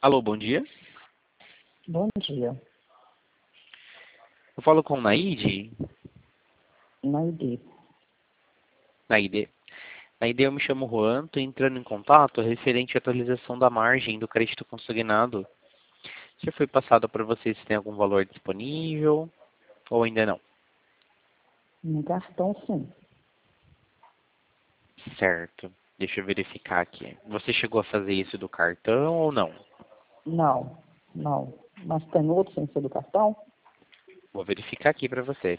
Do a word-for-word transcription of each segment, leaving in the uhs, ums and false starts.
Alô, bom dia. Bom dia. Eu falo com Naide. Naide. Naide. Naide, eu me chamo Juan, estou entrando em contato referente à atualização da margem do crédito consignado. Já foi passado para você se tem algum valor disponível ou ainda não? No cartão, sim. Certo. Deixa eu verificar aqui. Você chegou a fazer isso do cartão ou não? Não, não. Mas tem outro sem ser do cartão? Vou verificar aqui para você.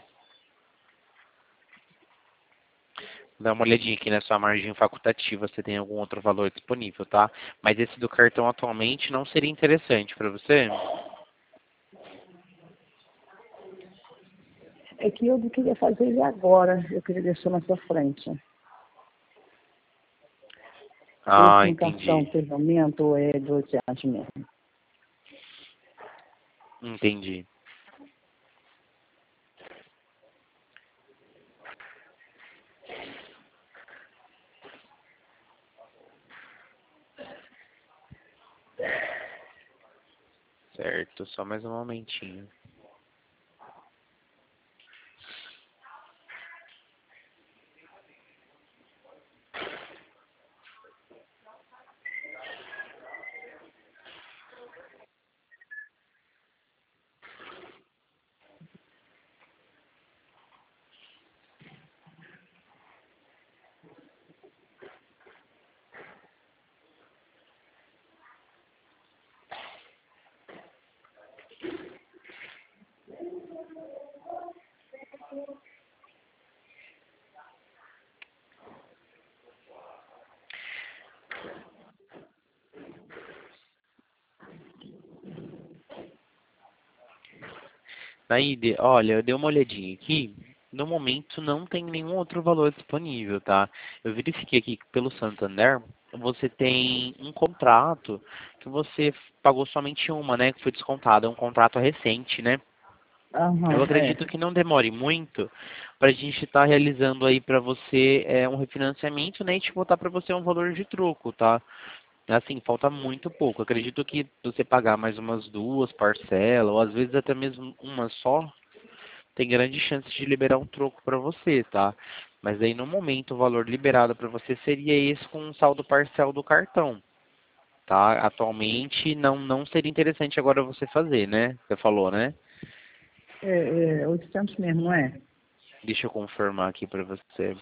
Dá uma olhadinha aqui na sua margem facultativa se tem algum outro valor disponível, tá? Mas esse do cartão atualmente não seria interessante para você? É que eu não queria fazer ele agora. Eu queria deixar na sua frente. Esse Ah, no cartão entendi. teve aumento ou é de oito reais mesmo? Entendi. Certo, só mais um momentinho. Naide, olha, eu dei uma olhadinha aqui. No momento não tem nenhum outro valor disponível, tá? Eu verifiquei aqui que pelo Santander, você tem um contrato que você pagou somente uma, né? Que foi descontado. É um contrato recente, né? Eu Aham, é. acredito que não demore muito para a gente estar realizando aí para você é, um refinanciamento, né? E te botar para você um valor de troco, tá? Assim, falta muito pouco. Acredito que você pagar mais umas duas parcelas, ou às vezes até mesmo uma só, tem grande chance de liberar um troco para você, tá? Mas aí no momento o valor liberado para você seria esse com um saldo parcial do cartão, tá? Atualmente não não seria interessante agora você fazer, né? Você falou, né? É, é oitocentos mesmo, não é? Deixa eu confirmar aqui para você.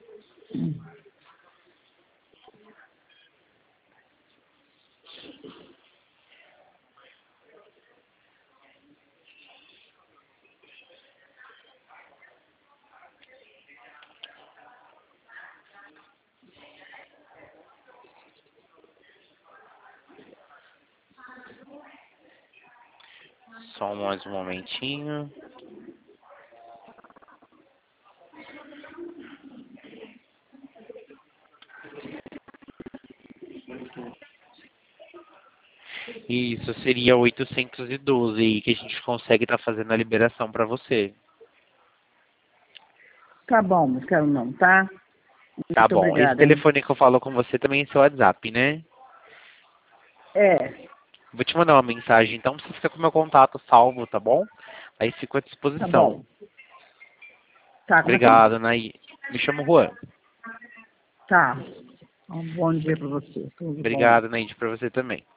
Só mais um momentinho. Isso seria oitocentos e doze aí que a gente consegue estar fazendo a liberação para você. Tá bom, não quero não, tá? Tá Muito bom. Esse obrigada, hein? telefone que eu falo com você também é seu WhatsApp, né? É, Vou te mandar uma mensagem, então você fica com o meu contato salvo, tá bom? Aí fico à tá disposição. bom. Tá, como é seu nome? Obrigado, Naí. Me chamo Juan. Tá. Um bom dia para você. Tudo bom. Obrigado, Naide, para você também.